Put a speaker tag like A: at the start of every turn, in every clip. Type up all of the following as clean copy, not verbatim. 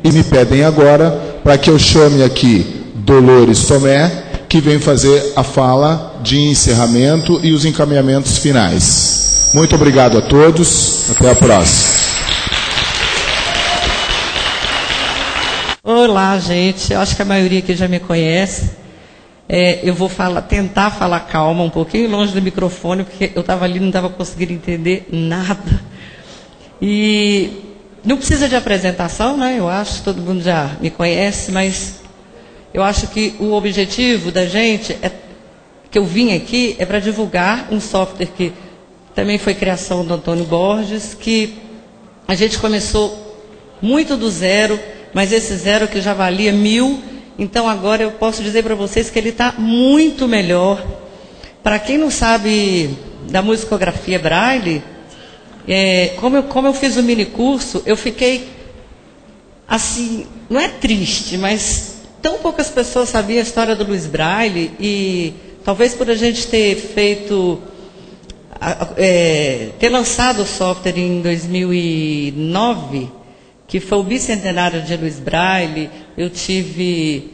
A: e me pedem agora para que eu chame aqui Dolores Tomé, que vem fazer a fala de encerramento e os encaminhamentos finais. Muito obrigado a todos. Até a próxima.
B: Olá, gente. Eu acho que a maioria aqui já me conhece. Eu vou tentar falar calma, um pouquinho longe do microfone, porque eu estava ali e não estava conseguindo entender nada. E não precisa de apresentação, né? Eu acho que todo mundo já me conhece, mas eu acho que o objetivo da gente, que eu vim aqui, é para divulgar um software que também foi criação do Antônio Borges, que a gente começou muito do zero, mas esse zero que já valia 1000, então agora eu posso dizer para vocês que ele está muito melhor. Para quem não sabe da musicografia Braille, como eu fiz o mini curso, eu fiquei assim, não é triste, mas tão poucas pessoas sabiam a história do Luiz Braille, e talvez por a gente ter ter lançado o software em 2009, que foi o bicentenário de Luiz Braille, eu tive,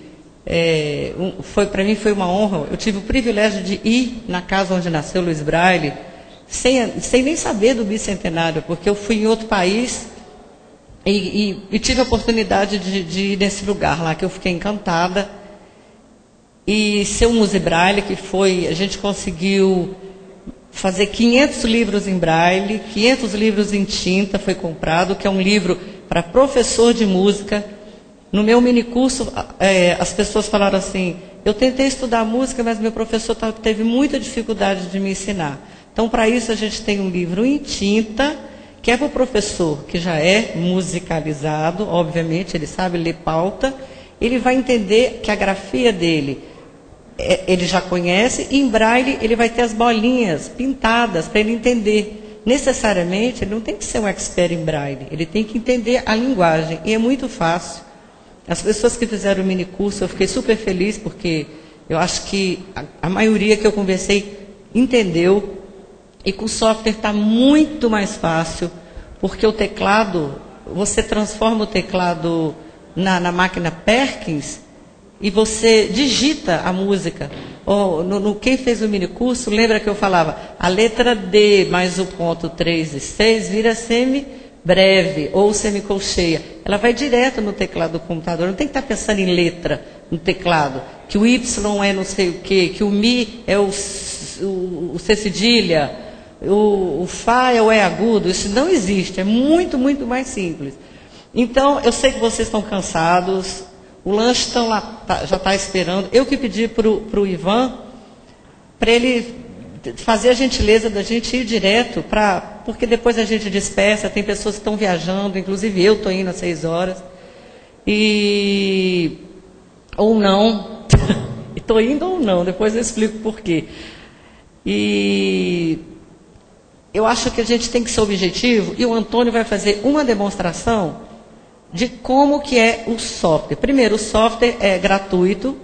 B: para mim foi uma honra, eu tive o privilégio de ir na casa onde nasceu Luiz Braille, sem nem saber do bicentenário, porque eu fui em outro país e tive a oportunidade de ir nesse lugar lá, que eu fiquei encantada. E ser um Museu Braille, a gente conseguiu fazer 500 livros em Braille, 500 livros em tinta foi comprado, que é um livro para professor de música. No meu minicurso, as pessoas falaram assim, eu tentei estudar música, mas meu professor teve muita dificuldade de me ensinar. Então, para isso, a gente tem um livro em tinta, que é para o professor que já é musicalizado, obviamente, ele sabe ler pauta, ele vai entender que a grafia dele, ele já conhece, e em Braille ele vai ter as bolinhas pintadas para ele entender. Necessariamente, ele não tem que ser um expert em Braille, ele tem que entender a linguagem, e é muito fácil. As pessoas que fizeram o minicurso, eu fiquei super feliz, porque eu acho que a maioria que eu conversei entendeu. E com o software está muito mais fácil, porque o teclado, você transforma o teclado na máquina Perkins e você digita a música. Quem fez o minicurso, lembra que eu falava, a letra D mais o ponto 3 e 6 vira semi-breve ou semicolcheia. Ela vai direto no teclado do computador, não tem que estar pensando em letra no teclado, que o Y é não sei o quê, que o Mi é o C cedilha, o Fá é o E agudo, isso não existe, é muito, muito mais simples. Então, eu sei que vocês estão cansados, o lanche já está esperando. Eu que pedi para o Ivan, para ele fazer a gentileza da gente ir direto, porque depois a gente dispersa, tem pessoas que estão viajando, inclusive eu estou indo às 6 horas, ou não, estou indo ou não, depois eu explico por quê. E eu acho que a gente tem que ser objetivo, e o Antônio vai fazer uma demonstração de como que é o software. Primeiro, o software é gratuito,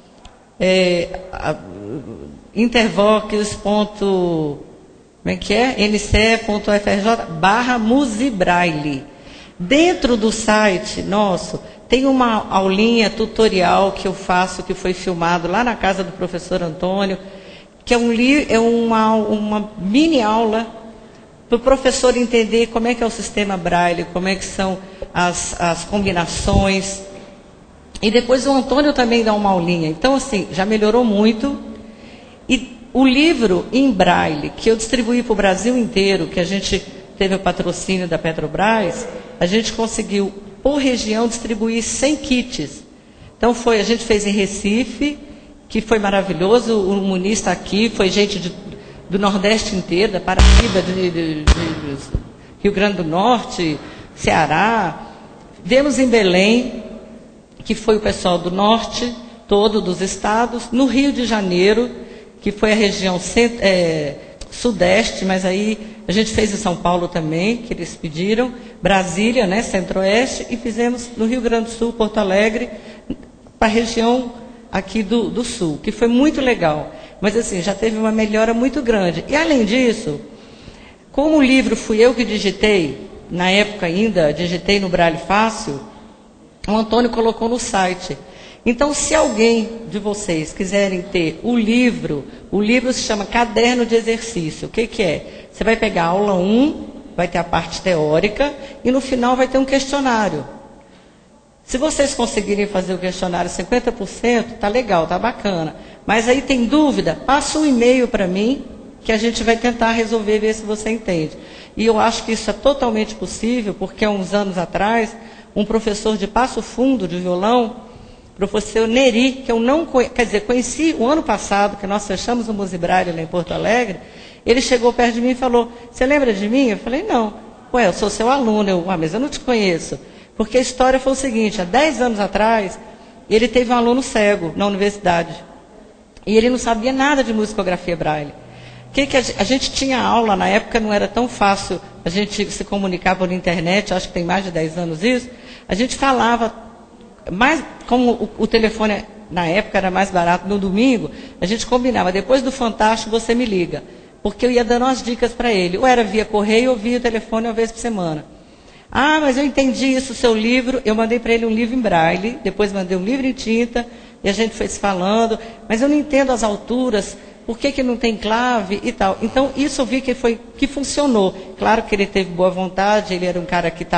B: nce.frj/musibraille. Dentro do site nosso, tem uma aulinha tutorial que eu faço, que foi filmado lá na casa do professor Antônio, que é uma mini aula para o professor entender como é que é o sistema Braille, como é que são as combinações. E depois o Antônio também dá uma aulinha. Então, assim, já melhorou muito. E o livro em Braille, que eu distribuí para o Brasil inteiro, que a gente teve o patrocínio da Petrobras, a gente conseguiu, por região, distribuir 100 kits. Então, a gente fez em Recife, que foi maravilhoso, o Muniz está aqui, foi gente do Nordeste inteiro, da Paraíba, de Rio Grande do Norte, Ceará. Vemos em Belém, que foi o pessoal do Norte, todo dos estados, no Rio de Janeiro, que foi a região Sudeste, mas aí a gente fez em São Paulo também, que eles pediram, Brasília, né, Centro-Oeste, e fizemos no Rio Grande do Sul, Porto Alegre, para a região aqui do Sul, que foi muito legal. Mas assim, já teve uma melhora muito grande. E além disso, como o livro fui eu que digitei, na época ainda, digitei no Braille Fácil, o Antônio colocou no site. Então, se alguém de vocês quiserem ter o livro se chama Caderno de Exercício. O que que é? Você vai pegar a aula 1, vai ter a parte teórica, e no final vai ter um questionário. Se vocês conseguirem fazer o questionário 50%, tá legal, tá bacana. Mas aí tem dúvida? Passa um e-mail para mim, que a gente vai tentar resolver, ver se você entende. E eu acho que isso é totalmente possível, porque há uns anos atrás, um professor de Passo Fundo, de violão, professor Neri, que eu não conheci o ano passado, que nós fechamos o Music Braille lá em Porto Alegre, ele chegou perto de mim e falou, você lembra de mim? Eu falei, não. Ué, eu sou seu aluno. Mas eu não te conheço. Porque a história foi o seguinte, há 10 anos atrás, ele teve um aluno cego na universidade. E ele não sabia nada de musicografia Braille. A gente tinha aula, na época não era tão fácil a gente se comunicar por internet, acho que tem mais de 10 anos isso, a gente falava, mais, como o telefone na época era mais barato, no domingo, a gente combinava, depois do Fantástico você me liga, porque eu ia dando as dicas para ele, ou era via correio ou via telefone uma vez por semana. Mas eu entendi isso, o seu livro, eu mandei para ele um livro em braille, depois mandei um livro em tinta, e a gente foi se falando, mas eu não entendo as alturas, por que não tem clave e tal. Então, isso eu vi que funcionou. Claro que ele teve boa vontade, ele era um cara que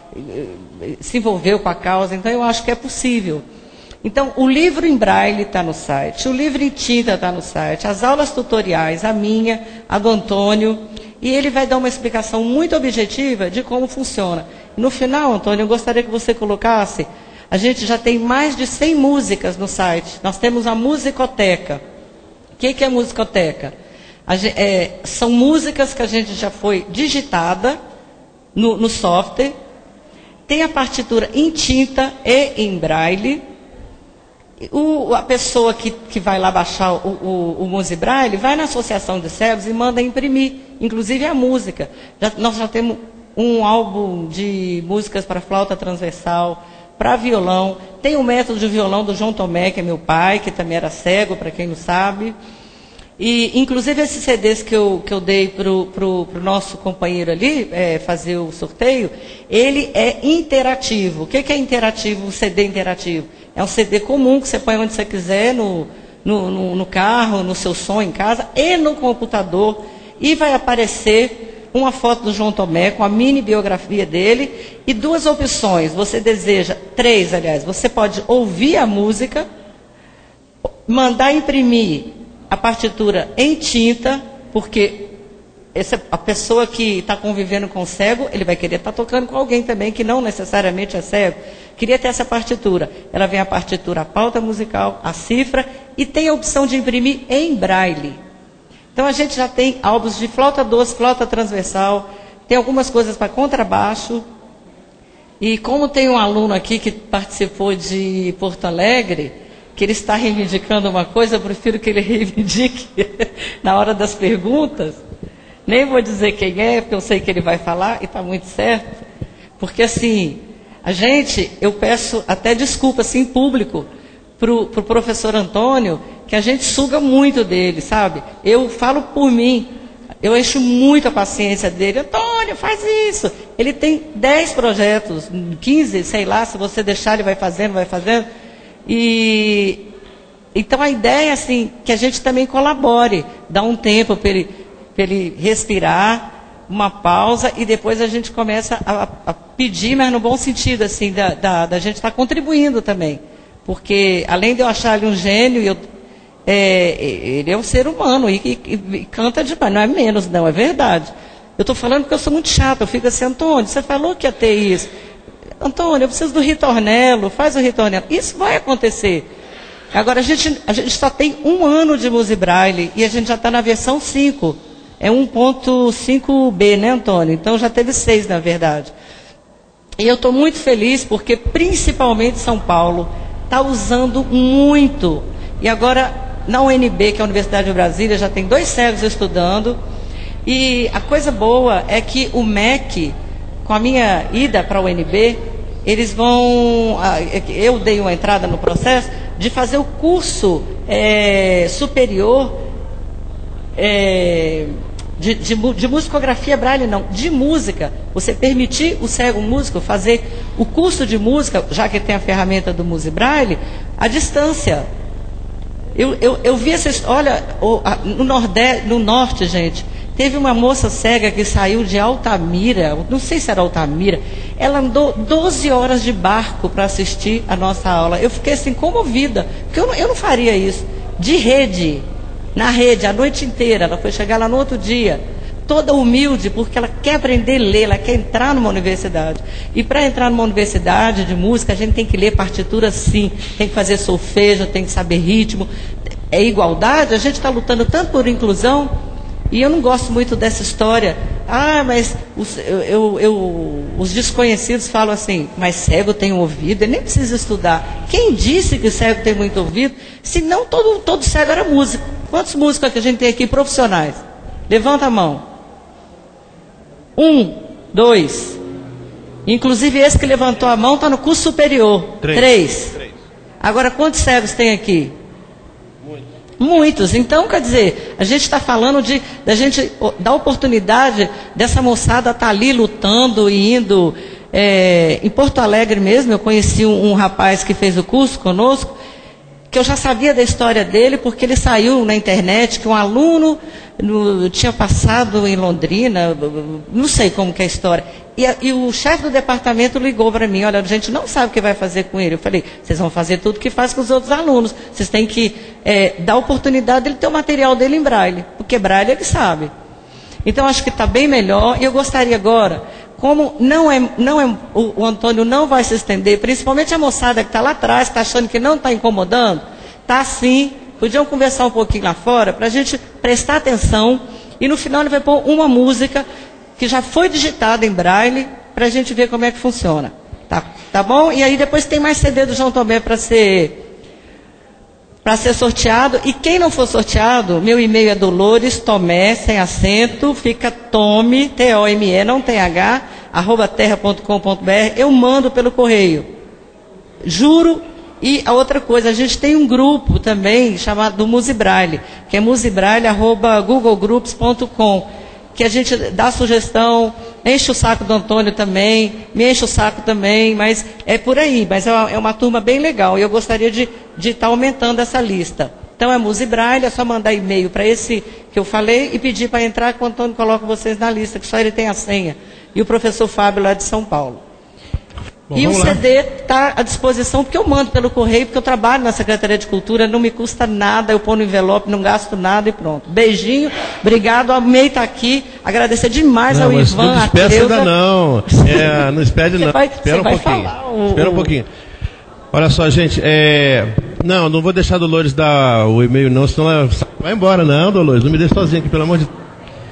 B: se envolveu com a causa, então eu acho que é possível. Então, o livro em braille está no site, o livro em tinta está no site, as aulas tutoriais, a minha, a do Antônio, e ele vai dar uma explicação muito objetiva de como funciona. No final, Antônio, eu gostaria que você colocasse, a gente já tem mais de 100 músicas no site, nós temos a musicoteca. O que é a musicoteca? São músicas que a gente já foi digitada no software, tem a partitura em tinta e em braille. A pessoa que vai lá baixar o Music Braille vai na Associação de Cegos e manda imprimir, inclusive a música. Nós já temos um álbum de músicas para flauta transversal, para violão. Tem o método de violão do João Tomé, que é meu pai, que também era cego, para quem não sabe. E, inclusive, esses CDs que eu dei para o nosso companheiro ali, fazer o sorteio, ele é interativo. O que é interativo, o CD interativo? É um CD comum que você põe onde você quiser, no carro, no seu som em casa, e no computador, e vai aparecer uma foto do João Tomé com a mini biografia dele, e 2 opções, você deseja, 3, aliás, você pode ouvir a música, mandar imprimir a partitura em tinta, porque a pessoa que está convivendo com o cego, ele vai querer estar tocando com alguém também que não necessariamente é cego. Queria ter essa partitura. Ela vem a partitura, a pauta musical, a cifra, e tem a opção de imprimir em braille. Então a gente já tem álbuns de flauta doce, flauta transversal, tem algumas coisas para contrabaixo. E como tem um aluno aqui que participou de Porto Alegre, que ele está reivindicando uma coisa, eu prefiro que ele reivindique na hora das perguntas. Nem vou dizer quem é, porque eu sei que ele vai falar, e está muito certo. Porque, assim, eu peço até desculpa, assim, em público, para o professor Antônio, que a gente suga muito dele, sabe? Eu falo por mim, eu encho muito a paciência dele. Antônio, faz isso. Ele tem 10 projetos, 15, sei lá, se você deixar ele vai fazendo. E então a ideia é assim, que a gente também colabore, dá um tempo para ele respirar, uma pausa, e depois a gente começa a pedir, mas no bom sentido, assim, da gente estar contribuindo também. Porque, além de eu achar ele um gênio, ele é um ser humano e canta demais, não é menos, não, é verdade. Eu estou falando porque eu sou muito chata, eu fico assim, Antônio, você falou que ia ter isso. Antônio, eu preciso do ritornelo, faz o ritornelo. Isso vai acontecer. Agora, a gente só tem 1 ano de Music Braille e a gente já está na versão 5. É 1.5B, né, Antônio? Então, já teve 6, na verdade. E eu estou muito feliz porque, principalmente São Paulo, está usando muito. E agora, na UNB, que é a Universidade de Brasília, já tem 2 cegos estudando. E a coisa boa é que o MEC, com a minha ida para a UNB, eles vão... Eu dei uma entrada no processo de fazer o curso superior de musicografia Braille não, de música, você permitir o cego músico fazer o curso de música, já que tem a ferramenta do Muse Braille, à distância. Eu vi essa história, olha, no norte, gente, teve uma moça cega que saiu de Altamira, não sei se era Altamira, ela andou 12 horas de barco para assistir a nossa aula. Eu fiquei assim, comovida, porque eu não faria isso. De rede, na rede, a noite inteira, ela foi chegar lá no outro dia, toda humilde, porque ela quer aprender a ler, ela quer entrar numa universidade. E para entrar numa universidade de música, a gente tem que ler partitura sim, tem que fazer solfejo, tem que saber ritmo. É igualdade, a gente está lutando tanto por inclusão, e eu não gosto muito dessa história. Ah, mas os desconhecidos falam assim, mas cego tem um ouvido, ele nem precisa estudar. Quem disse que cego tem muito ouvido? Se não, todo cego era músico. Quantos músicos que a gente tem aqui profissionais? Levanta a mão. 1, 2. Inclusive esse que levantou a mão está no curso superior. 3. Agora, quantos cegos tem aqui? Muitos. Então, quer dizer, a gente está falando da gente dar oportunidade dessa moçada estar ali lutando e indo. Em Porto Alegre mesmo, eu conheci um rapaz que fez o curso conosco, que eu já sabia da história dele, porque ele saiu na internet que um aluno tinha passado em Londrina, não sei como que é a história, e o chefe do departamento ligou para mim, olha, a gente não sabe o que vai fazer com ele. Eu falei, vocês vão fazer tudo o que faz com os outros alunos, vocês têm que dar oportunidade dele ter o material dele em Braille, porque Braille ele sabe. Então acho que está bem melhor, e eu gostaria agora, como o Antônio não vai se estender, principalmente a moçada que está lá atrás, que está achando que não está incomodando, está sim, podiam conversar um pouquinho lá fora, para a gente prestar atenção, e no final ele vai pôr uma música que já foi digitada em Braille, para a gente ver como é que funciona. Tá bom? E aí depois tem mais CD do João Tomé para ser sorteado, e quem não for sorteado, meu e-mail é Dolores Tomé, sem acento, fica Tome, T-O-M-E, não tem H, @terra.com.br, eu mando pelo correio. Juro. E a outra coisa, a gente tem um grupo também chamado do Muse Braille, que é musebraille@googlegroups.com, que a gente dá sugestão, enche o saco do Antônio também, me enche o saco também, mas é por aí, mas é uma turma bem legal, e eu gostaria de estar aumentando essa lista. Então é Muse Braille, é só mandar e-mail para esse que eu falei e pedir para entrar, que o Antônio coloca vocês na lista, que só ele tem a senha, e o professor Fábio lá de São Paulo. Bom, e o CD está à disposição, porque eu mando pelo correio, porque eu trabalho na Secretaria de Cultura, não me custa nada, eu ponho no envelope, não gasto nada e pronto. Beijinho, obrigado, amei estar aqui, agradecer demais ao Ivan,
C: não despeça ainda não, não espere não, espera um pouquinho, espera um pouquinho. Olha só, gente, não vou deixar a Dolores dar o e-mail não, senão ela vai embora, não, Dolores, não me deixe sozinho aqui, pelo amor de Deus.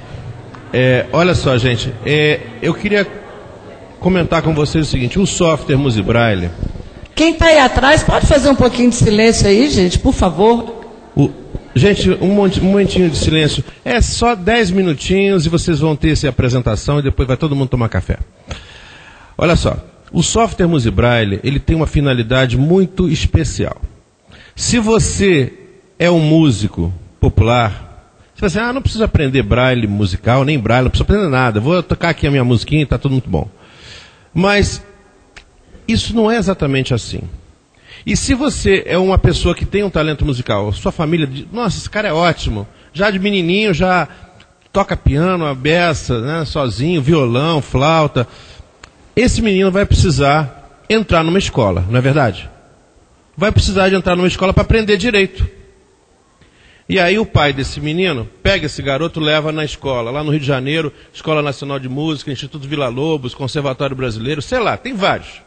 C: Olha só, gente, eu queria comentar com vocês o seguinte, o software Muse Braille...
B: Quem está aí atrás, pode fazer um pouquinho de silêncio aí, gente, por favor.
C: Gente, um momentinho de silêncio. É só 10 minutinhos e vocês vão ter essa apresentação e depois vai todo mundo tomar café. Olha só, o software Muse Braille, ele tem uma finalidade muito especial. Se você é um músico popular, você vai dizer, não preciso aprender Braille musical, nem Braille, não preciso aprender nada. Vou tocar aqui a minha musiquinha e está tudo muito bom. Mas isso não é exatamente assim. E se você é uma pessoa que tem um talento musical, sua família diz, nossa, esse cara é ótimo, já de menininho já toca piano, a beça, né, sozinho, violão, flauta, esse menino vai precisar entrar numa escola, não é verdade? Vai precisar de entrar numa escola para aprender direito. E aí o pai desse menino pega esse garoto, leva na escola, lá no Rio de Janeiro, Escola Nacional de Música, Instituto Villa-Lobos, Conservatório Brasileiro, sei lá, tem vários.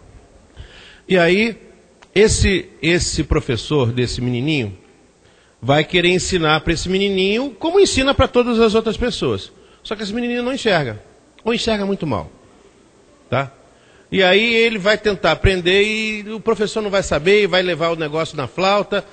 C: E aí, esse professor desse menininho vai querer ensinar para esse menininho como ensina para todas as outras pessoas. Só que esse menininho não enxerga, ou enxerga muito mal. Tá? E aí ele vai tentar aprender e o professor não vai saber, e vai levar o negócio na flauta.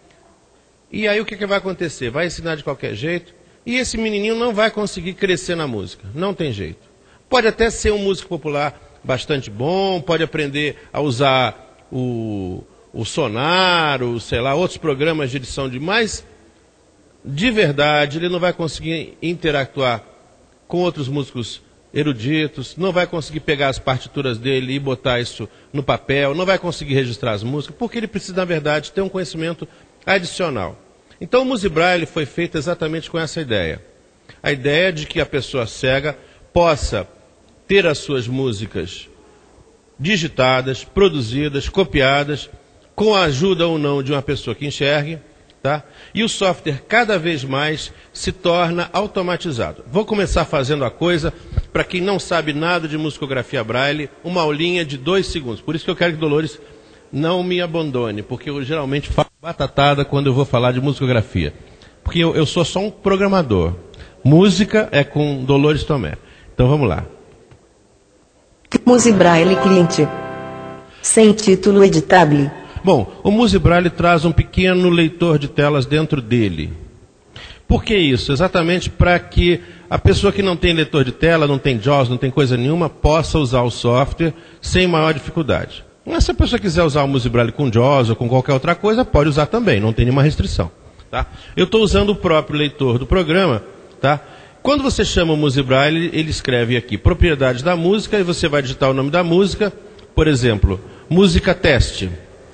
C: E aí o que vai acontecer? Vai ensinar de qualquer jeito e esse menininho não vai conseguir crescer na música. Não tem jeito. Pode até ser um músico popular bastante bom, pode aprender a usar o Sonar, sei lá, outros programas de edição de mais. de verdade, ele não vai conseguir interactuar com outros músicos eruditos, não vai conseguir pegar as partituras dele e botar isso no papel, não vai conseguir registrar as músicas, porque ele precisa, na verdade, ter um conhecimento adicional. Então o Musibraille foi feito exatamente com essa ideia. A ideia de que a pessoa cega possa ter as suas músicas digitadas, produzidas, copiadas, com a ajuda ou não de uma pessoa que enxergue, tá? E o software cada vez mais se torna automatizado. Vou começar fazendo a coisa, para quem não sabe nada de musicografia Braille, uma aulinha de 2 segundos. Por isso que eu quero que Dolores não me abandone, porque eu geralmente falo batatada quando eu vou falar de musicografia. Porque eu sou só um programador. Música é com Dolores Tomé. Então vamos lá.
D: Musibraille Client. Sem título editável.
C: Bom, o Musibraille traz um pequeno leitor de telas dentro dele. Por que isso? Exatamente para que a pessoa que não tem leitor de tela, não tem JAWS, não tem coisa nenhuma, possa usar o software sem maior dificuldade. Mas se a pessoa quiser usar o Musibraille com JAWS ou com qualquer outra coisa, pode usar também, não tem nenhuma restrição. Tá? Eu estou usando o próprio leitor do programa. Tá? Quando você chama o Musibraille, ele escreve aqui propriedades da música e você vai digitar o nome da música. Por exemplo, música teste.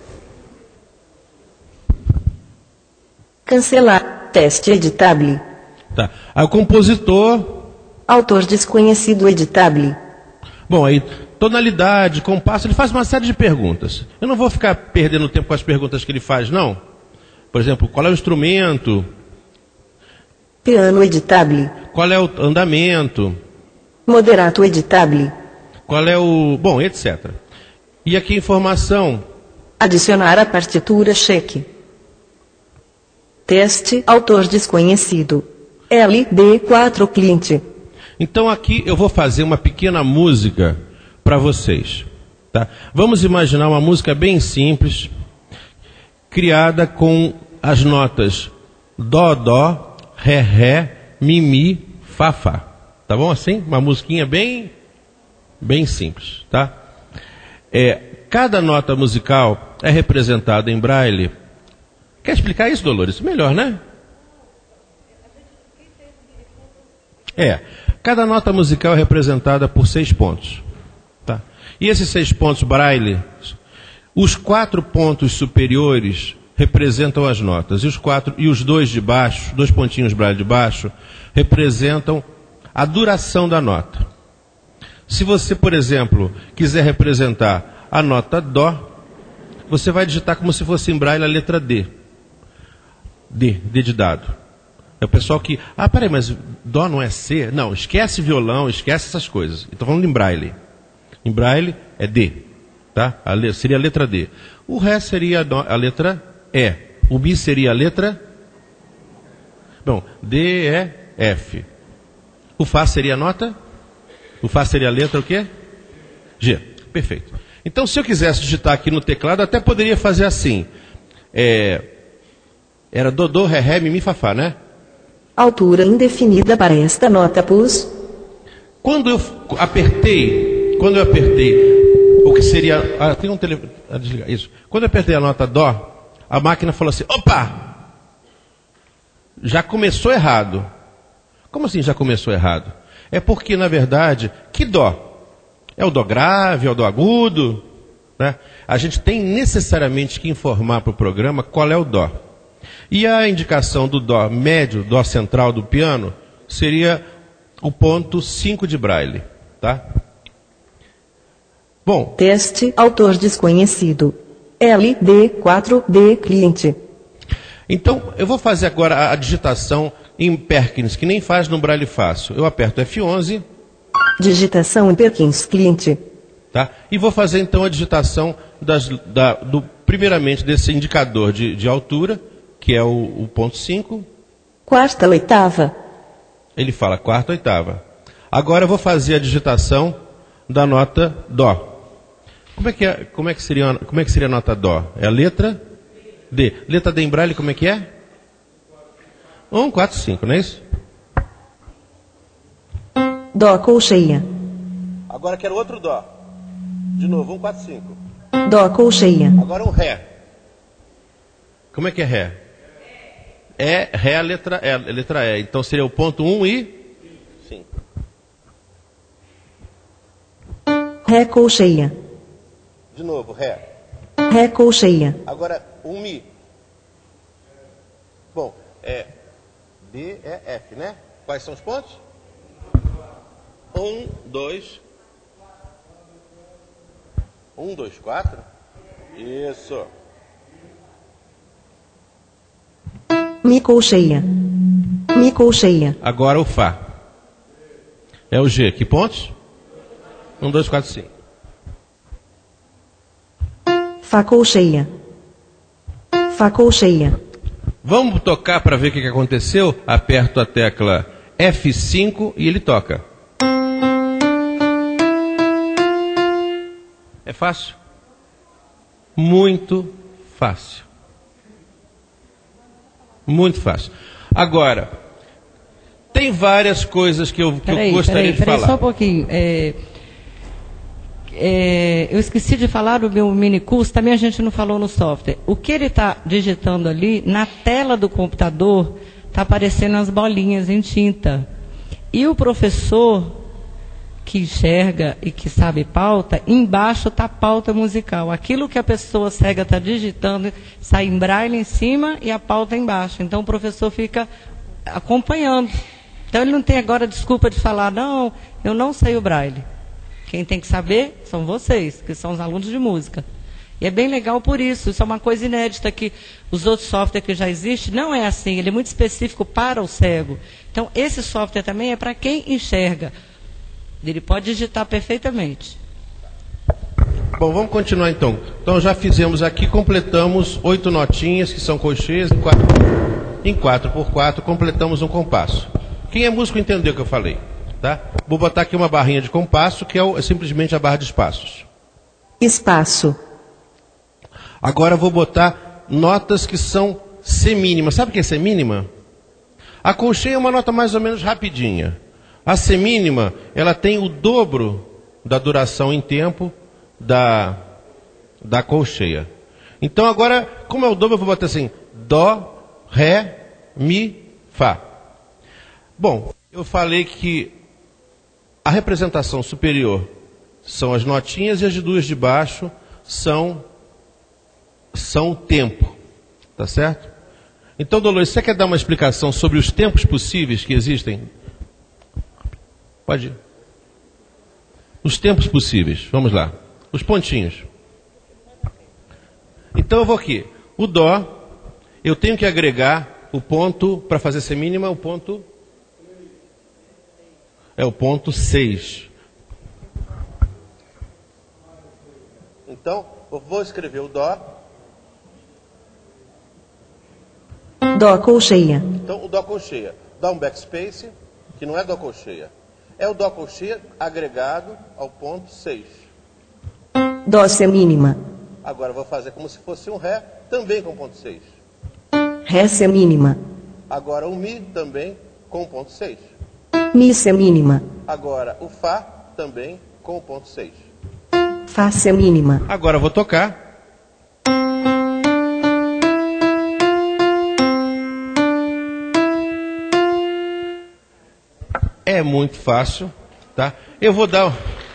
D: Cancelar. Teste editável.
C: Tá. Aí o compositor.
D: Autor desconhecido editável.
C: Bom, aí tonalidade, compasso, ele faz uma série de perguntas. Eu não vou ficar perdendo tempo com as perguntas que ele faz, não. Por exemplo, qual é o instrumento?
D: Piano editável.
C: Qual é o andamento?
D: Moderato editável.
C: Qual é o... Bom, etc. E aqui informação.
D: Adicionar a partitura cheque. Teste, autor desconhecido. LD4 cliente.
C: Então aqui eu vou fazer uma pequena música para vocês. Tá? Vamos imaginar uma música bem simples, criada com as notas Dó, Dó, Ré, Ré, Mi, Mi, Fá, Fá. Tá bom assim? Uma musiquinha bem simples. Tá? Cada nota musical é representada em Braille. Quer explicar isso, Dolores? Melhor, né? Cada nota musical é representada por 6 pontos. Tá? E esses 6 pontos Braille, os 4 pontos superiores representam as notas. E os 2 de baixo, 2 pontinhos Braille de baixo, representam a duração da nota. Se você, por exemplo, quiser representar a nota Dó, você vai digitar como se fosse em Braille a letra D. D de dado. É o pessoal que... peraí, mas Dó não é C? Não, esquece violão, esquece essas coisas. Estou falando em Braille. Em Braille é D. Tá? Seria a letra D. O Ré seria a letra E. O Mi seria a letra... Bom, D, E, F. O Fá seria a nota? O Fá seria a letra o quê? G. Perfeito. Então, se eu quisesse digitar aqui no teclado, até poderia fazer assim. Era Dó, Dó, Ré, Ré, Mi, Mi, Fá, Fá, né?
D: Altura indefinida para esta nota pus.
C: Quando eu apertei, o que seria... tem um telefone... desligar isso. Quando eu apertei a nota Dó, a máquina falou assim, opa! Já começou errado. Como assim já começou errado? É porque, na verdade, que Dó? É o Dó grave, é o Dó agudo? Né? A gente tem necessariamente que informar para o programa qual é o Dó. E a indicação do Dó médio, Dó central do piano, seria o ponto 5 de Braille. Tá? Bom.
D: Teste, autor desconhecido. LD4D cliente.
C: Então, eu vou fazer agora a digitação em Perkins, que nem faz no Braille fácil. Eu aperto F11.
D: Digitação em Perkins cliente.
C: Tá? E vou fazer então a digitação primeiramente desse indicador de altura, que é o ponto 5.
D: Quarta oitava.
C: Ele fala quarta oitava. Agora eu vou fazer a digitação da nota Dó. Como é que seria a nota Dó? É a letra D. Letra D em Braille, como é que é? 1, 4, 5, não é isso?
D: Dó colcheia.
C: Agora quero outro Dó. De novo, 1, 4, 5.
D: Dó colcheia.
C: Agora um Ré. Como é que é Ré? É, Ré, a letra E. Então seria o ponto 1 e 5.
D: Ré colcheia.
C: De novo, Ré.
D: Ré colcheia.
C: Agora, um Mi. Bom, é D, E, F, né? Quais são os pontos? 1, 2. 1, 2, 4. Isso.
D: Mi colcheia. Mi colcheia.
C: Agora o Fá. É o G. Que pontos? 1, 2, 4, 5.
D: Fá colcheia. Fá colcheia.
C: Vamos tocar para ver o que aconteceu? Aperto a tecla F5 e ele toca. É fácil? Muito fácil. Muito fácil. Agora, tem várias coisas que eu gostaria de falar.
B: Só um pouquinho. Eu esqueci de falar do meu mini curso, também a gente não falou no software. O que ele está digitando ali, na tela do computador, está aparecendo as bolinhas em tinta. E o professor que enxerga e que sabe pauta, embaixo está a pauta musical. Aquilo que a pessoa cega está digitando, sai em braille em cima e a pauta embaixo. Então o professor fica acompanhando. Então ele não tem agora desculpa de falar, não, eu não sei o braille. Quem tem que saber são vocês, que são os alunos de música. E é bem legal por isso. Isso é uma coisa inédita que os outros softwares que já existem não é assim. Ele é muito específico para o cego. Então, esse software também é para quem enxerga. Ele pode digitar perfeitamente.
C: Bom, vamos continuar então. Então, já fizemos aqui, completamos 8 notinhas, que são colcheias, em 4x4, completamos um compasso. Quem é músico entendeu o que eu falei. Tá? Vou botar aqui uma barrinha de compasso, que é simplesmente a barra de espaços.
D: Espaço.
C: Agora vou botar notas que são semínimas. Sabe o que é semínima? A colcheia é uma nota mais ou menos rapidinha. A semínima, ela tem o dobro da duração em tempo da colcheia. Então agora, como é o dobro, eu vou botar assim: Dó, Ré, Mi, Fá. Bom, eu falei que a representação superior são as notinhas e as duas de baixo são o tempo. Tá certo? Então, Dolores, você quer dar uma explicação sobre os tempos possíveis que existem? Pode ir. Os tempos possíveis. Vamos lá. Os pontinhos. Então eu vou aqui. O Dó, eu tenho que agregar o ponto, para fazer semínima, o ponto... É o ponto 6. Então, eu vou escrever o Dó.
D: Dó colcheia.
C: Então, o Dó colcheia. Dá um backspace, que não é Dó colcheia. É o Dó colcheia agregado ao ponto 6.
D: Dó semínima.
C: Agora, eu vou fazer como se fosse um Ré, também com ponto 6.
D: Ré semínima.
C: Agora, o Mi também com ponto 6.
D: Mi semínima.
C: Agora, o Fá também com o ponto 6.
D: Fá semínima.
C: Agora eu vou tocar. É muito fácil, tá? Eu vou dar...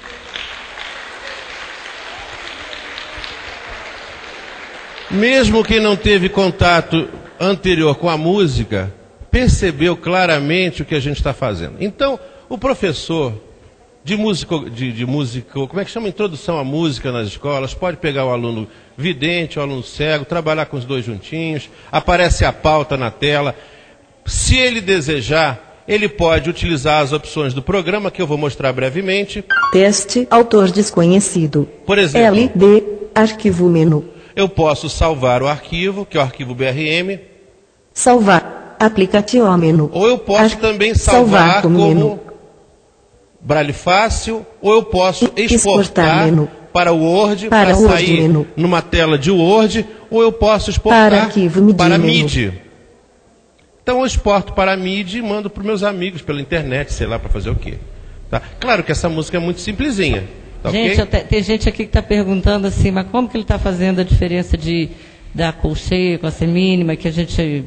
C: Mesmo quem não teve contato anterior com a música, percebeu claramente o que a gente está fazendo. Então, o professor de música, como é que chama? Introdução à música nas escolas, pode pegar o aluno vidente, o aluno cego, trabalhar com os dois juntinhos, aparece a pauta na tela. Se ele desejar, ele pode utilizar as opções do programa que eu vou mostrar brevemente.
D: Teste, autor desconhecido.
C: Por exemplo,
D: LD, arquivo menu.
C: Eu posso salvar o arquivo, que é o arquivo BRM.
D: Salvar, aplicativo menu.
C: Ou eu posso também salvar como braille fácil, ou eu posso exportar para o Word, para sair numa tela de Word, ou eu posso exportar para MIDI. Então eu exporto para MIDI e mando para os meus amigos pela internet, sei lá, para fazer o quê. Tá? Claro que essa música é muito simplesinha. Tá,
B: gente,
C: okay?
B: Tem gente aqui que está perguntando assim, mas como que ele está fazendo a diferença da colcheia com a semínima, que a gente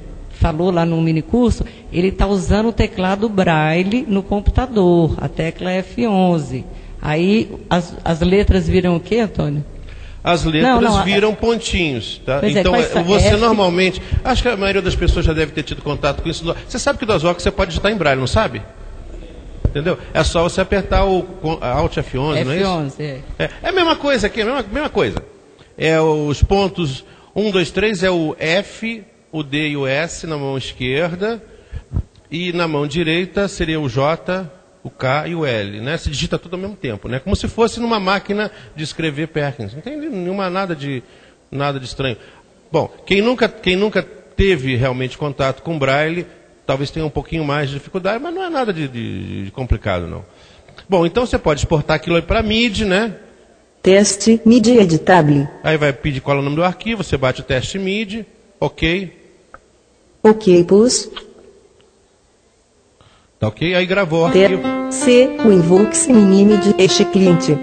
B: falou lá no minicurso, ele está usando o teclado Braille no computador, a tecla F11. Aí as letras viram o quê, Antônio?
C: As letras viram pontinhos, tá? Então, você normalmente... Acho que a maioria das pessoas já deve ter tido contato com isso. Você sabe que o DOSVox você pode digitar em Braille, não sabe? Entendeu? É só você apertar o Alt F11, não é isso?
B: F11,
C: é a mesma coisa aqui, a mesma coisa. É os pontos 1, 2, 3, é o F, o D e o S na mão esquerda. E na mão direita seria o J, o K e o L, né? Se digita tudo ao mesmo tempo, né? Como se fosse numa máquina de escrever Perkins. Não tem nada de estranho. Bom, quem nunca teve realmente contato com Braille, talvez tenha um pouquinho mais de dificuldade, mas não é nada de complicado, não. Bom, então você pode exportar aquilo aí para MIDI, né?
D: Teste MIDI editable.
C: Aí vai pedir qual é o nome do arquivo, você bate o teste MIDI, ok.
D: Ok, push.
C: Tá ok? Aí gravou o arquivo.
D: C, Winvox Minimid este cliente.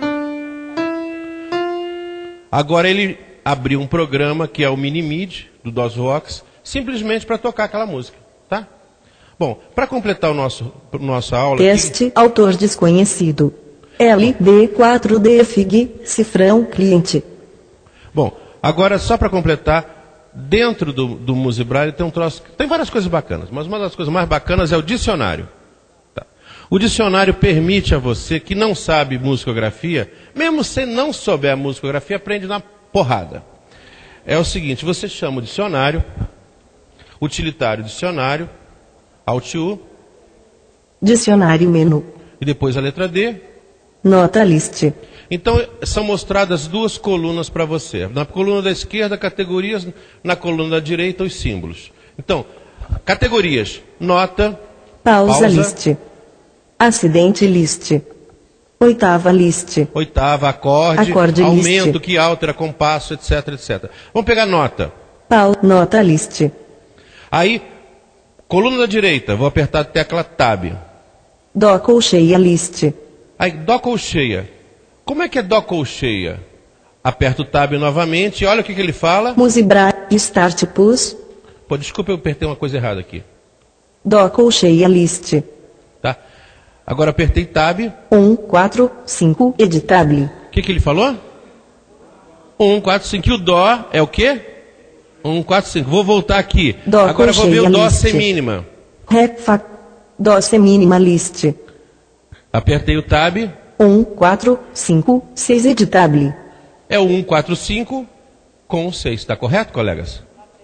C: Agora ele abriu um programa que é o Minimid do DOSVox, simplesmente para tocar aquela música, tá? Bom, para completar nossa aula...
D: Teste, aqui, autor desconhecido. LB4DFG, cifrão cliente.
C: Bom, agora só para completar... Dentro do MusiBraille tem um troço... Tem várias coisas bacanas, mas uma das coisas mais bacanas é o dicionário. Tá? O dicionário permite a você, que não sabe musicografia, mesmo se não souber a musicografia, aprende na porrada. É o seguinte, você chama o dicionário, utilitário dicionário, Alt U,
D: dicionário menu,
C: e depois a letra D,
D: nota list.
C: Então, são mostradas duas colunas para você. Na coluna da esquerda, categorias, na coluna da direita, os símbolos. Então, categorias, nota,
D: pausa list, acidente list, oitava list,
C: oitava, acorde aumento, list, que altera, compasso, etc, etc. Vamos pegar nota.
D: Nota list.
C: Aí, coluna da direita, vou apertar a tecla Tab.
D: Dó colcheia list.
C: Aí, Dó colcheia. Como é que é Dó colcheia? Aperta o Tab novamente e olha o que ele fala.
D: MusiBraille Start Push.
C: Pô, desculpa, eu apertei uma coisa errada aqui.
D: Dó colcheia list.
C: Tá. Agora apertei Tab.
D: 1, 4, 5, editable.
C: O que ele falou? 1, 4, 5. E o Dó é o quê? 1, 4, 5. Vou voltar aqui.
D: Dó
C: agora vou ver o Dó
D: list.
C: semínima.
D: Ré, Fá, Dó semínima list.
C: Apertei o Tab.
D: 1, 4, 5, 6 editable.
C: É o 1, 4, 5 com 6. Está correto, colegas?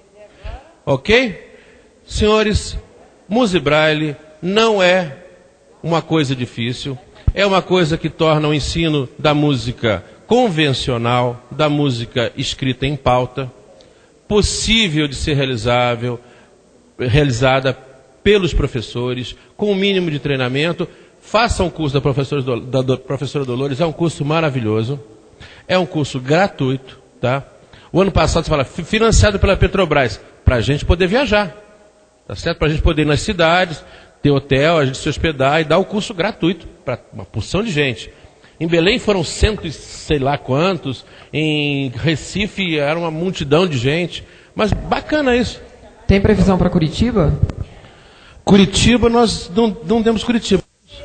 C: Ok? Senhores, MusiBraille não é uma coisa difícil. É uma coisa que torna o ensino da música convencional, da música escrita em pauta, possível de ser realizada pelos professores, com o mínimo de treinamento. Façam o curso da professora Dolores, é um curso maravilhoso, é um curso gratuito, tá? O ano passado, você fala, financiado pela Petrobras, para a gente poder viajar, tá certo? Para a gente poder ir nas cidades, ter hotel, a gente se hospedar e dar o curso gratuito para uma porção de gente. Em Belém foram cento e sei lá quantos, em Recife era uma multidão de gente, mas bacana isso.
E: Tem previsão para Curitiba?
C: Curitiba, nós não temos Curitiba.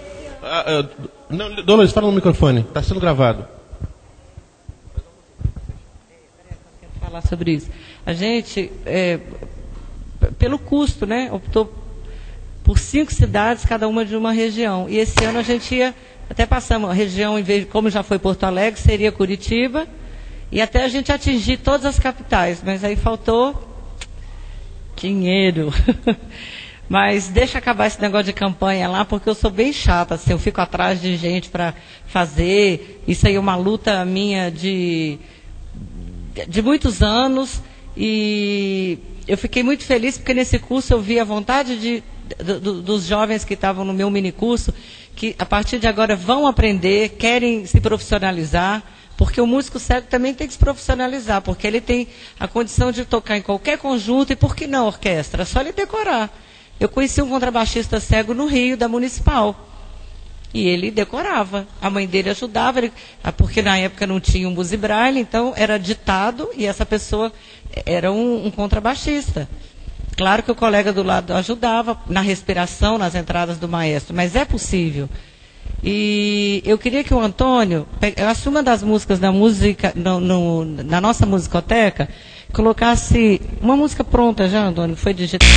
C: Não, Dolores, fala no microfone, está sendo gravado.
B: Quero falar sobre isso. A gente, pelo custo, né, optou por 5 cidades, cada uma de uma região. E esse ano a gente ia, até passamos a região, em vez de, como já foi Porto Alegre, seria Curitiba, e até a gente atingir todas as capitais, mas aí faltou dinheiro. Mas deixa acabar esse negócio de campanha lá, porque eu sou bem chata, assim, eu fico atrás de gente para fazer. Isso aí é uma luta minha de muitos anos, e eu fiquei muito feliz porque nesse curso eu vi a vontade dos jovens que estavam no meu minicurso, que a partir de agora vão aprender, querem se profissionalizar, porque o músico cego também tem que se profissionalizar, porque ele tem a condição de tocar em qualquer conjunto, e por que não orquestra? É só ele decorar. Eu conheci um contrabaixista cego no Rio, da Municipal. E ele decorava. A mãe dele ajudava, porque na época não tinha um MusiBraille, então era ditado, e essa pessoa era um contrabaixista. Claro que o colega do lado ajudava na respiração, nas entradas do maestro, mas é possível. E eu queria que o Antônio, eu acho uma das músicas da música, na nossa musicoteca, colocasse uma música pronta já, Antônio, foi digital.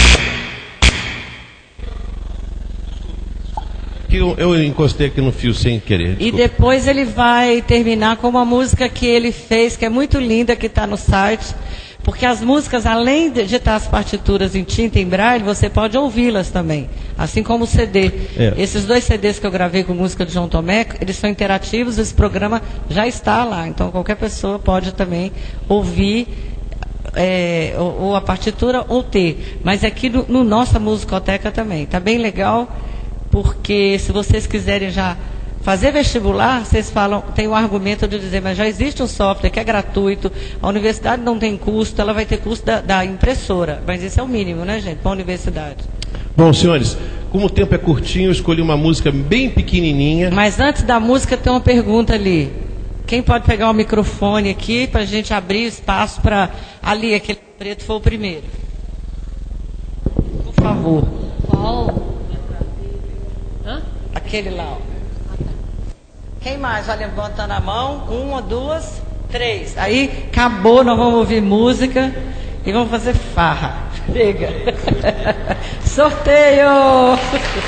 C: Eu encostei aqui no fio sem querer. Desculpa.
B: E depois ele vai terminar com uma música que ele fez, que é muito linda, que está no site. Porque as músicas, além de estar as partituras em tinta e em braille, você pode ouvi-las também. Assim como o CD.
C: É.
B: Esses 2 CDs que eu gravei com música de João Tomé, eles são interativos, esse programa já está lá. Então qualquer pessoa pode também ouvir ou a partitura ou ter. Mas aqui no nossa musicoteca também. Está bem legal, porque se vocês quiserem já fazer vestibular, vocês falam, tem o argumento de dizer, mas já existe um software que é gratuito, a universidade não tem custo, ela vai ter custo da impressora, mas isso é o mínimo, né, gente, para a universidade.
C: Bom, senhores, como o tempo é curtinho, eu escolhi uma música bem pequenininha.
B: Mas antes da música tem uma pergunta ali. Quem pode pegar o microfone aqui para a gente abrir espaço para ali, aquele preto foi o primeiro. Por favor.
F: Qual? Hã?
B: Aquele lá, ó. Quem mais? Vai levantando a mão. 1, 2, 3. Aí, acabou, nós vamos ouvir música e vamos fazer farra. Chega. Sorteio!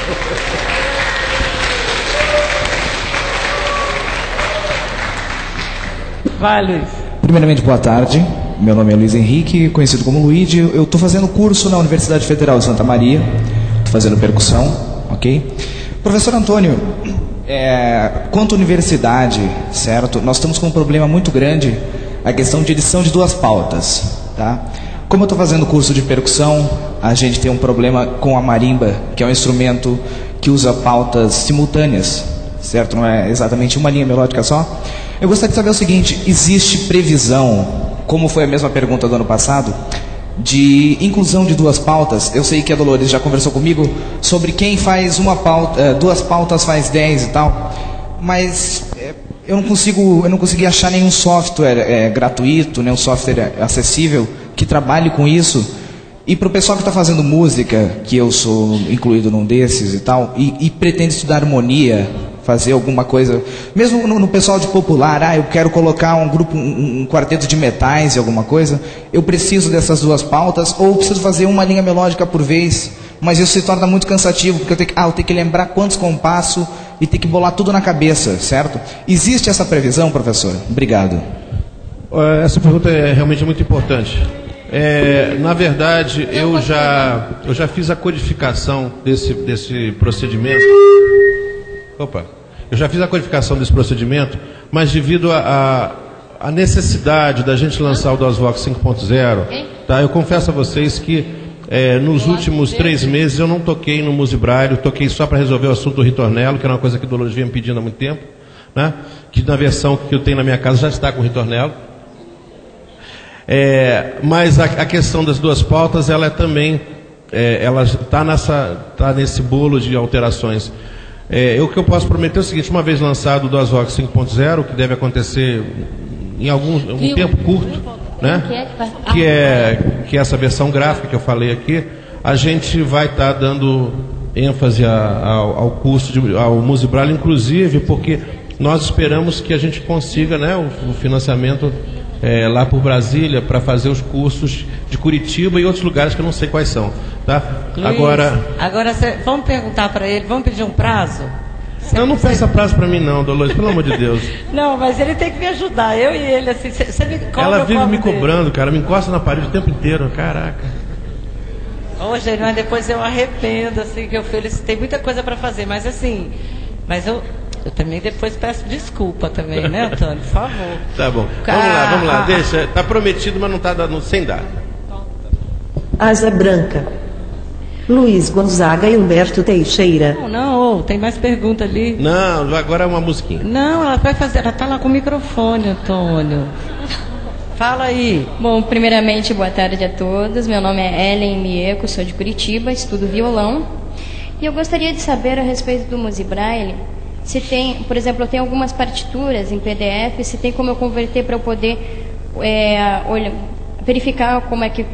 B: Vai, Luiz.
G: Primeiramente, boa tarde. Meu nome é Luiz Henrique, conhecido como Luigi. Eu estou fazendo curso na Universidade Federal de Santa Maria. Estou fazendo percussão, ok? Professor Antônio, quanto à universidade, certo? Nós estamos com um problema muito grande, a questão de edição de 2 pautas, tá? Como eu estou fazendo curso de percussão, a gente tem um problema com a marimba, que é um instrumento que usa pautas simultâneas, certo? Não é exatamente uma linha melódica só. Eu gostaria de saber o seguinte, existe previsão, como foi a mesma pergunta do ano passado, de inclusão de 2 pautas? Eu sei que a Dolores já conversou comigo sobre quem faz uma pauta, 2 pautas faz 10 e tal, mas eu não consegui achar nenhum software gratuito, nenhum software acessível que trabalhe com isso. E para o pessoal que está fazendo música, que eu sou incluído num desses e tal, e pretende estudar harmonia, fazer alguma coisa, mesmo no pessoal de popular, eu quero colocar um grupo, um quarteto de metais e alguma coisa, eu preciso dessas 2 pautas, ou preciso fazer uma linha melódica por vez, mas isso se torna muito cansativo, porque eu tenho que lembrar quantos compassos e ter que bolar tudo na cabeça, certo? Existe essa previsão, professor? Obrigado.
C: Essa pergunta é realmente muito importante. Na verdade, eu já fiz a codificação desse procedimento. Eu já fiz a codificação desse procedimento, mas devido à necessidade da gente lançar o DOSVOX 5.0, tá? Eu confesso a vocês que nos últimos 3 meses eu não toquei no Musibraille, eu toquei só para resolver o assunto do ritornelo, que era uma coisa que o Dolores vinha me pedindo há muito tempo, né? Que na versão que eu tenho na minha casa já está com o ritornelo. Mas a questão das 2 pautas, ela também ela está nesse bolo de alterações. O que eu posso prometer é o seguinte: uma vez lançado o DOSVOX 5.0, que deve acontecer em um tempo curto, né? Que é essa versão gráfica que eu falei aqui, a gente vai estar dando ênfase ao curso ao Musibraille, inclusive porque nós esperamos que a gente consiga, né, o financiamento lá por Brasília para fazer os cursos de Curitiba e outros lugares que eu não sei quais são, tá?
B: Luiz,
C: agora
B: vamos perguntar para ele, vamos pedir um prazo?
C: Não peça prazo para mim não, Dolores, pelo amor de Deus.
B: Não, mas ele tem que me ajudar, eu e ele, assim, você me cobra.
C: Ela vive me
B: dele.
C: cobrando, cara, me encosta na parede o tempo inteiro, caraca.
B: Hoje, mas depois eu arrependo, assim, que eu felicitei muita coisa para fazer, mas assim, eu também depois peço desculpa também, né, Antônio? Por favor.
C: Tá bom. Vamos lá. Deixa. Tá prometido, mas não tá dando, sem dar.
D: Asa Branca. Luiz Gonzaga e Humberto Teixeira.
B: Não, tem mais pergunta ali.
C: Não, agora é uma musiquinha.
B: Não, ela vai fazer, ela tá lá com o microfone, Antônio. Fala aí.
F: Bom, primeiramente, boa tarde a todos. Meu nome é Ellen Mieco, sou de Curitiba, estudo violão. E eu gostaria de saber a respeito do Musibraille, se tem, por exemplo, eu tenho algumas partituras em PDF, se tem como eu converter para eu poder verificar como é que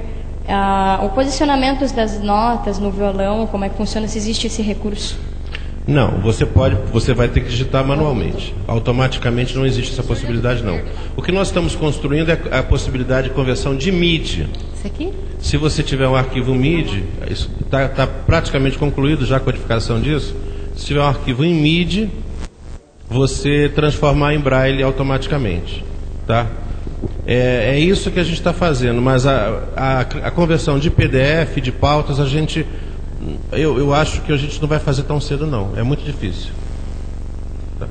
F: O posicionamento das notas no violão, como é que funciona, se existe esse recurso?
C: Não, você vai ter que digitar manualmente. Automaticamente não existe essa possibilidade, não. O que nós estamos construindo é a possibilidade de conversão de MIDI.
F: Isso aqui?
C: Se você tiver um arquivo MIDI, está praticamente concluído já a codificação disso. Se tiver um arquivo em MIDI, você transformar em Braille automaticamente, tá? É isso que a gente está fazendo, mas a conversão de PDF, de pautas, eu acho que a gente não vai fazer tão cedo, não. É muito difícil. Tá.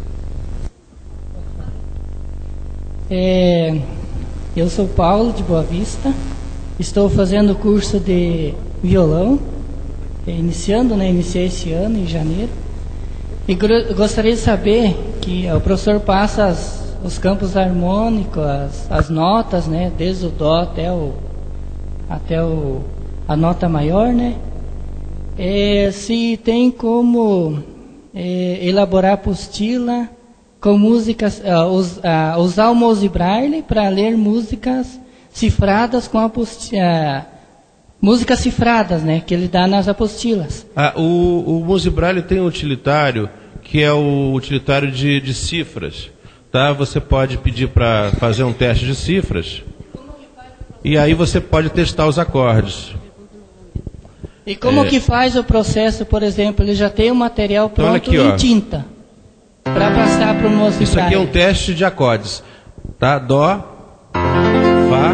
H: Eu sou Paulo, de Boa Vista. Estou fazendo o curso de violão, iniciei esse ano, em janeiro. E gostaria de saber que o professor passa os campos harmônicos, as notas, né, desde o Dó até a nota maior, né? Se tem como elaborar apostila com músicas, usar o Mozi Braille para ler músicas cifradas com músicas cifradas, né, que ele dá nas apostilas.
C: O Mozi Braille tem um utilitário que é o utilitário de cifras, tá? Você pode pedir para fazer um teste de cifras e aí você pode testar os acordes.
H: E como que faz o processo, por exemplo, ele já tem o material pronto então, aqui, em tinta para passar para o Mozi Braille.
C: Isso aqui é um teste de acordes, tá? Dó, Fá,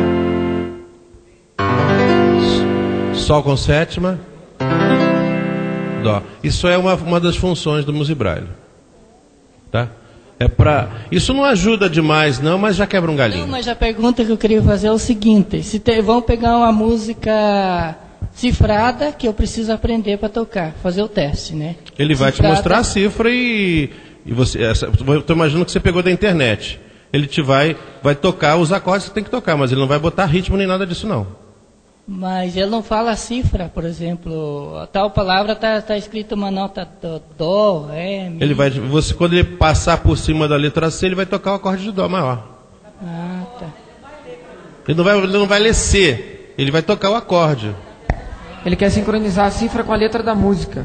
C: Sol com sétima, Dó. Isso é uma das funções do Mozi Braille, tá? Isso não ajuda demais, não, mas já quebra um galinho.
H: Não, mas a pergunta que eu queria fazer é o seguinte: vamos pegar uma música cifrada que eu preciso aprender para tocar, fazer o teste, né?
C: Ele vai te mostrar a cifra e você. Eu estou imaginando que você pegou da internet. Ele vai tocar os acordes que você tem que tocar, mas ele não vai botar ritmo nem nada disso, não.
H: Mas ele não fala a cifra, por exemplo, a tal palavra está escrita uma nota Dó, Ré, Mi.
C: Quando ele passar por cima da letra C, ele vai tocar o acorde de Dó maior.
H: Ah, tá.
C: Ele não vai ler C, ele vai tocar o acorde.
E: Ele quer sincronizar a cifra com a letra da música.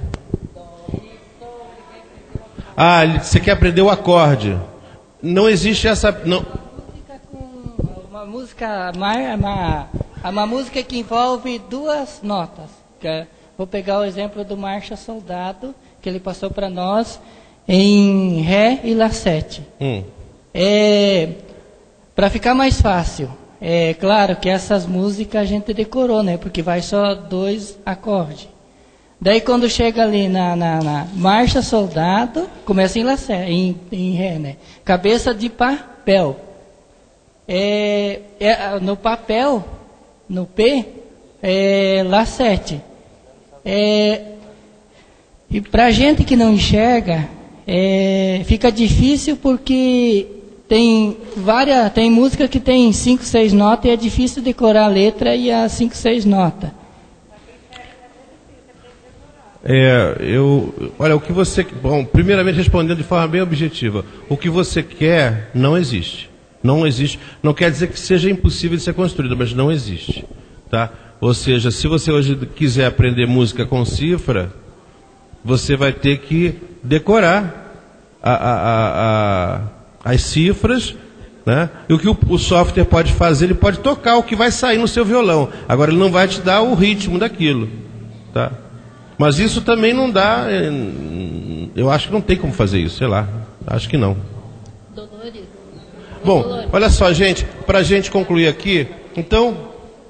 C: Você quer aprender o acorde. Não existe essa... Não.
H: Uma música que envolve duas notas. Vou pegar o exemplo do Marcha Soldado, que ele passou para nós em Ré e Lá 7. Para ficar mais fácil, é claro que essas músicas a gente decorou, né? Porque vai só 2 acordes. Daí quando chega ali na Marcha Soldado, começa em Lá 7, em Ré, né? Cabeça de papel. No papel, no P, Lá 7. E pra gente que não enxerga, fica difícil porque tem música que tem 5, 6 notas e é difícil decorar a letra e as 5, 6 notas.
C: Olha, o que você... Bom, primeiramente respondendo de forma bem objetiva, o que você quer não existe. Não existe. Não quer dizer que seja impossível de ser construído, mas não existe. Tá? Ou seja, se você hoje quiser aprender música com cifra, você vai ter que decorar as cifras, né? E o que o software pode fazer, ele pode tocar o que vai sair no seu violão. Agora, ele não vai te dar o ritmo daquilo. Tá? Mas isso também não dá... Eu acho que não tem como fazer isso, sei lá. Acho que não. Bom, olha só, gente, para a gente concluir aqui, então...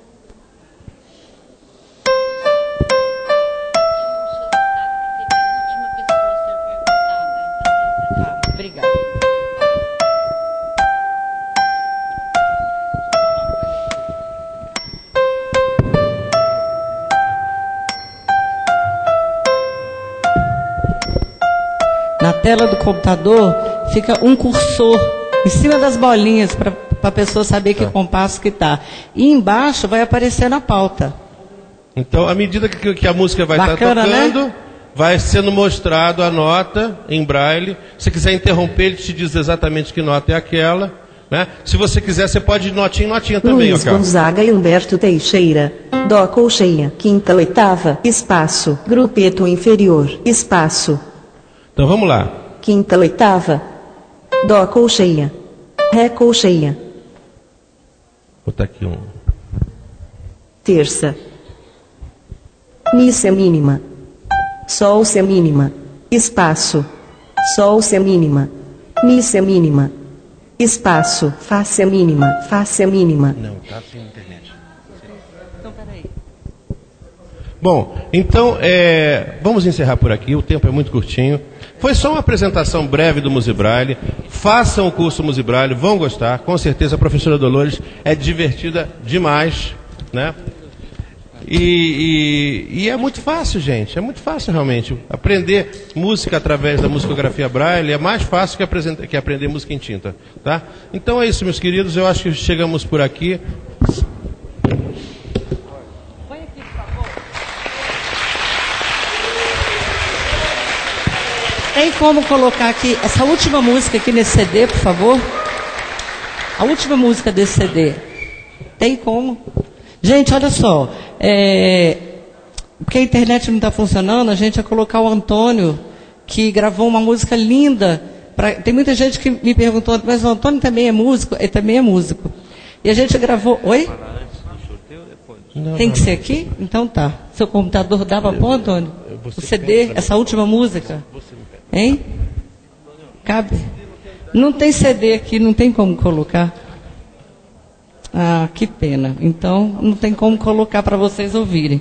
B: Obrigada. Na tela do computador fica um cursor em cima das bolinhas para a pessoa saber que compasso que está. E embaixo vai aparecendo a pauta.
C: Então, à medida que a música vai estar tocando, né? Vai sendo mostrado a nota em braille. Se quiser interromper, ele te diz exatamente que nota é aquela. Né? Se você quiser, você pode ir notinha em notinha também.
D: Luiz Gonzaga e Humberto Teixeira. Dó colcheia, quinta oitava, espaço, grupeto inferior, espaço.
C: Então vamos lá.
D: Quinta oitava. Dó colcheia. Ré colcheia.
C: Vou botar aqui um.
D: Terça. Mi semínima. Sol semínima. Espaço. Sol semínima. Mi semínima. Espaço. Fá semínima. Fá semínima.
C: Não, tá sem internet. Então, peraí. Bom, então, vamos encerrar por aqui. O tempo é muito curtinho. Foi só uma apresentação breve do Musi Braille. Façam o curso Musi Braille, vão gostar. Com certeza a professora Dolores é divertida demais, né? E é muito fácil, gente. É muito fácil, realmente. Aprender música através da musicografia Braille é mais fácil que aprender música em tinta, tá? Então é isso, meus queridos. Eu acho que chegamos por aqui.
B: Tem como colocar aqui essa última música aqui nesse CD, por favor? A última música desse CD. Tem como? Gente, olha só. Porque a internet não está funcionando, a gente ia colocar o Antônio, que gravou uma música linda. Tem muita gente que me perguntou, mas o Antônio também é músico? Ele também é músico. E a gente gravou... Oi? Tem que ser aqui? Então tá. Seu computador dava bom, Antônio? O CD, essa última música? Hein? Cabe? Não tem CD aqui, não tem como colocar. Ah, que pena. Então, não tem como colocar para vocês ouvirem.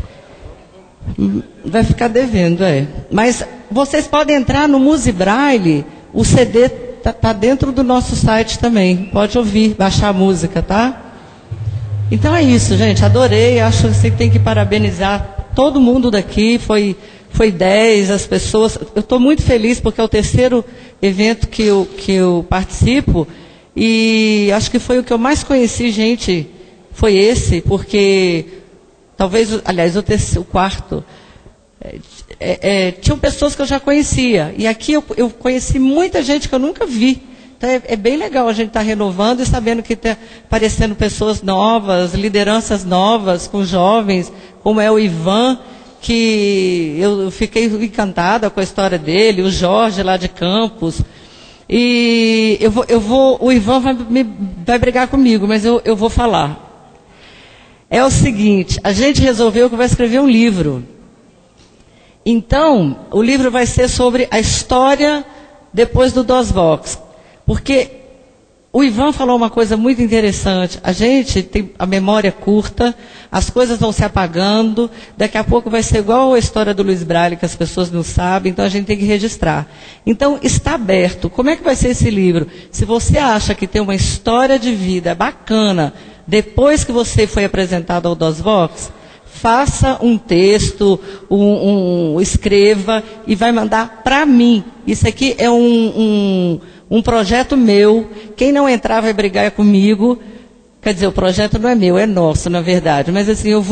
B: Vai ficar devendo, Mas vocês podem entrar no Musi Braille, o CD tá dentro do nosso site também. Pode ouvir, baixar a música, tá? Então é isso, gente. Adorei. Acho que você tem que parabenizar todo mundo daqui. Foi 10 as pessoas. Eu estou muito feliz porque é o terceiro evento que eu participo e acho que foi o que eu mais conheci, gente, foi esse, porque talvez, aliás, o quarto, tinham pessoas que eu já conhecia e aqui eu conheci muita gente que eu nunca vi. Então é bem legal a gente estar renovando e sabendo que está aparecendo pessoas novas, lideranças novas, com jovens, como é o Ivan, que eu fiquei encantada com a história dele, o Jorge lá de Campos. E o Ivan vai brigar comigo, mas eu vou falar. É o seguinte, a gente resolveu que vai escrever um livro. Então, o livro vai ser sobre a história depois do DOS Vox. Porque o Ivan falou uma coisa muito interessante. A gente tem a memória curta, as coisas vão se apagando, daqui a pouco vai ser igual a história do Luiz Braille, que as pessoas não sabem, então a gente tem que registrar. Então, está aberto. Como é que vai ser esse livro? Se você acha que tem uma história de vida bacana, depois que você foi apresentado ao DOS Vox, faça um texto, escreva e vai mandar para mim. Isso aqui é um projeto meu. Quem não entrar vai brigar comigo. Quer dizer, o projeto não é meu, é nosso, na verdade. Mas assim, eu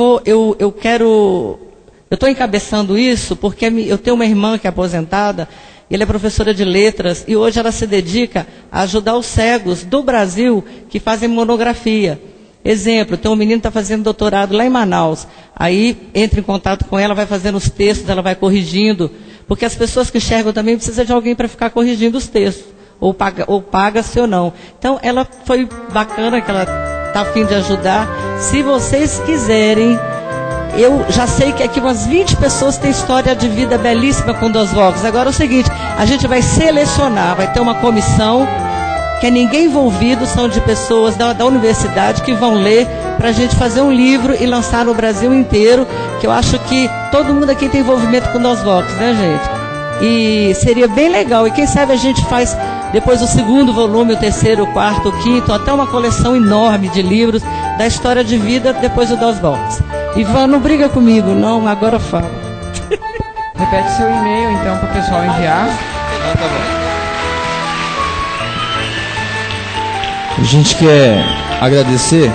B: estou encabeçando isso porque eu tenho uma irmã que é aposentada, ela é professora de letras, e hoje ela se dedica a ajudar os cegos do Brasil que fazem monografia. Exemplo, tem um menino que está fazendo doutorado lá em Manaus. Aí entra em contato com ela, vai fazendo os textos, ela vai corrigindo. Porque as pessoas que enxergam também precisam de alguém para ficar corrigindo os textos. Ou paga-se ou não. Então, ela foi bacana, que ela está a fim de ajudar. Se vocês quiserem, eu já sei que aqui umas 20 pessoas têm história de vida belíssima com DOS Vox. Agora é o seguinte, a gente vai selecionar, vai ter uma comissão, que é ninguém envolvido, são de pessoas da universidade que vão ler para a gente fazer um livro e lançar no Brasil inteiro, que eu acho que todo mundo aqui tem envolvimento com DOS Vox, né, gente? E seria bem legal. E quem sabe a gente faz depois o segundo volume, o terceiro, o quarto, o quinto, até uma coleção enorme de livros da história de vida depois do DOS Vox. Ivan, não briga comigo, não, agora fala.
E: Repete seu e-mail, então, para o pessoal enviar.
G: Tá bom. A gente quer agradecer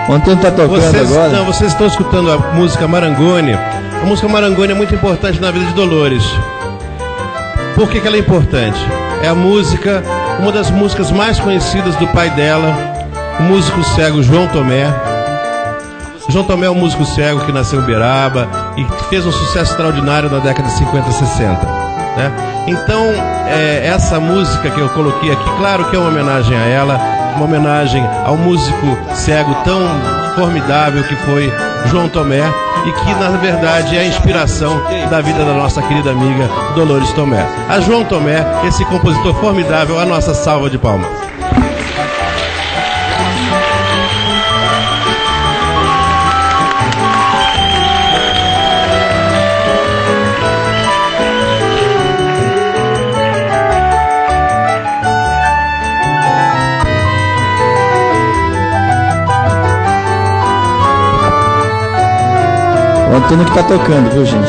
I: O Antônio está tocando agora.
C: Não, vocês estão escutando a música Marangoni. A música Marangoni é muito importante na vida de Dolores. Por que ela é importante? É a música, uma das músicas mais conhecidas do pai dela, o músico cego João Tomé. João Tomé é um músico cego que nasceu em Uberaba e fez um sucesso extraordinário na década de 50 e 60. Né? Então, essa música que eu coloquei aqui, claro que é uma homenagem a ela, uma homenagem ao músico cego tão formidável que foi João Tomé e que, na verdade, é a inspiração da vida da nossa querida amiga Dolores Tomé. A João Tomé, esse compositor formidável, a nossa salva de palmas.
I: O Antônio que tá tocando, viu, gente?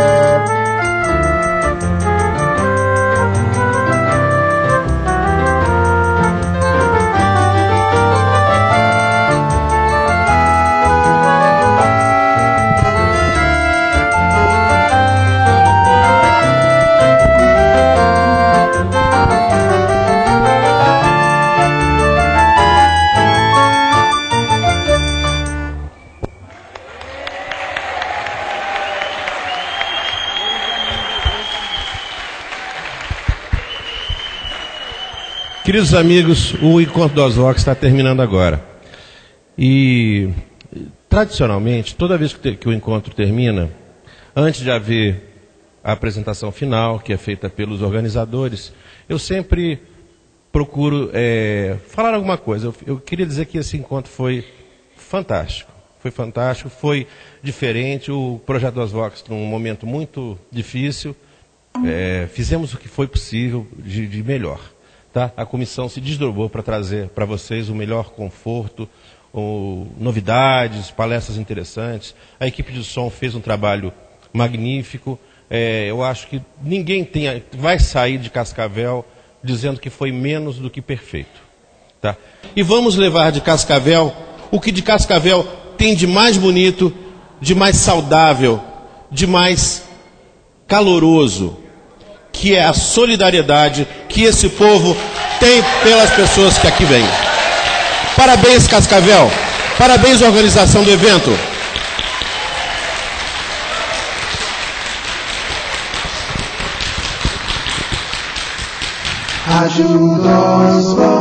C: Queridos amigos, o Encontro do Osvox está terminando agora. E, tradicionalmente, toda vez que o encontro termina, antes de haver a apresentação final, que é feita pelos organizadores, eu sempre procuro falar alguma coisa. Eu queria dizer que esse encontro foi fantástico. Foi fantástico, foi diferente. O Projeto do Osvox, num momento muito difícil, fizemos o que foi possível de melhor. Tá? A comissão se desdobrou para trazer para vocês o melhor conforto, novidades, palestras interessantes. A equipe de som fez um trabalho magnífico. Eu acho que ninguém vai sair de Cascavel dizendo que foi menos do que perfeito. Tá? E vamos levar de Cascavel o que de Cascavel tem de mais bonito, de mais saudável, de mais caloroso, que é a solidariedade que esse povo tem pelas pessoas que aqui vêm. Parabéns, Cascavel. Parabéns, organização do evento.
J: Ajuda os